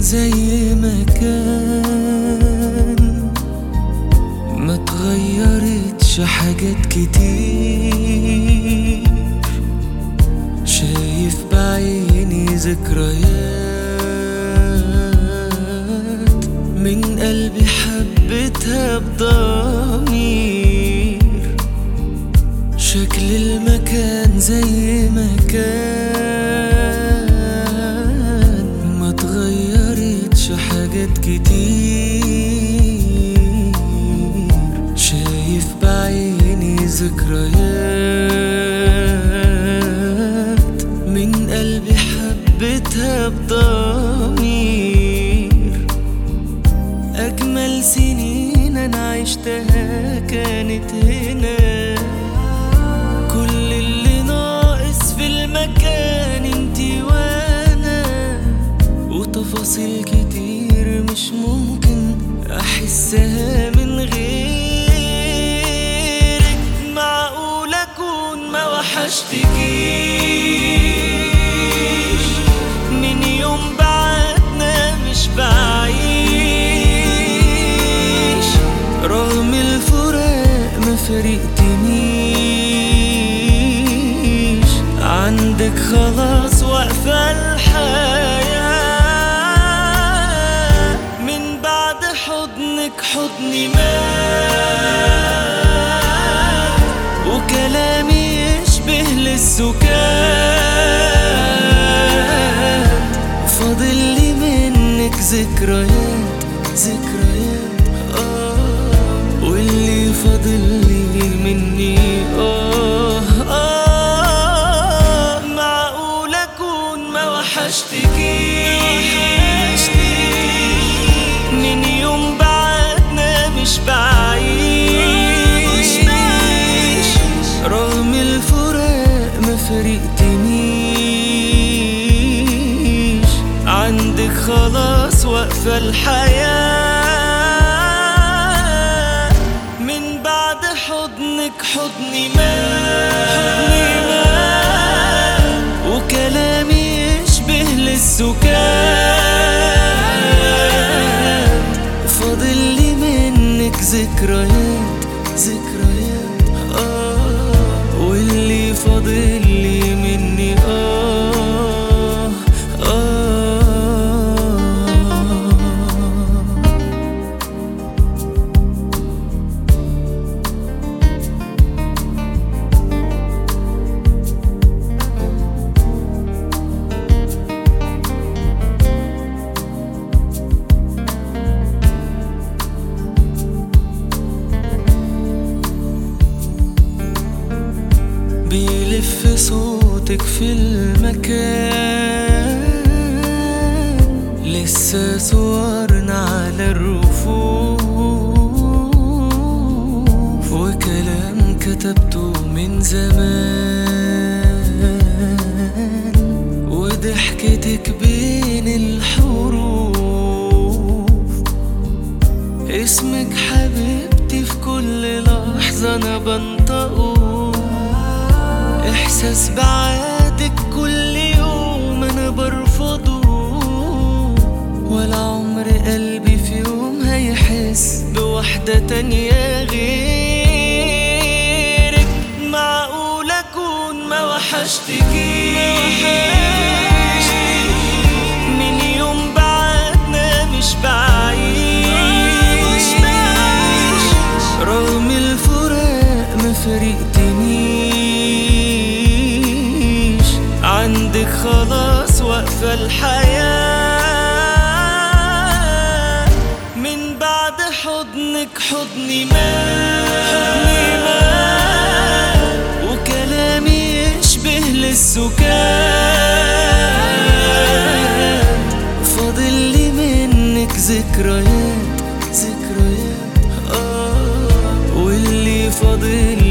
زي ما كان، ما تغيرتش حاجات كتير. شايف بعيني ذكريات من قلبي حبيتها بضمير. شكل المكان زي ما كان، ما تغيرتش حاجات كتير. شايف بعيني ذكريات من قلبي حبيتها بضمير. أجمل سنين أنا عشتها كانت هنا. كل اللي ناقص في المكان انتي وانا، وتفاصيل كتير مش ممكن احسها من غيرك. معقول اكون ما وحشتكيش من يوم بعدنا مش بعيش، رغم الفراق ما فرقتنيش. عندك خلاص واقفة الحياة، من بعد حضنك حضني مات، وكلامي يشبه للسكات. فاضل لي منك ذكريات ذكريات واللي فاضل لي مني معقول اكون ما وحشتكيش من يوم بعدنا مش بعيش، رغم الفراق ما فرقتنيش. عندك خلاص واقفة الحياة، من بعد حضنك حضني مات، وكلامي يشبه للسكات. فاضل لي منك ذكريات ذكريات واللي فاضل لي مني بيلف صوتك في المكان. لسه صورنا على الرفوف، وكلام كتبته من زمان، وضحكتك بين الحروف. اسمك حبيبتي في كل لحظة أنا بنطقه. إحساس بعادك كل يوم أنا برفضه، ولا عمر قلبي في يوم هيحس بوحدة تانية غيرك. معقول أكون ما وحشتكيش من يوم بعدنا مش بعيش، رغم الفراق ما فرقتنيش. عندك خلاص واقفة الحياة، من بعد حضنك حضني مات، وكلامي يشبه للسكات. فاضل لي منك ذكريات ذكريات واللي فاضل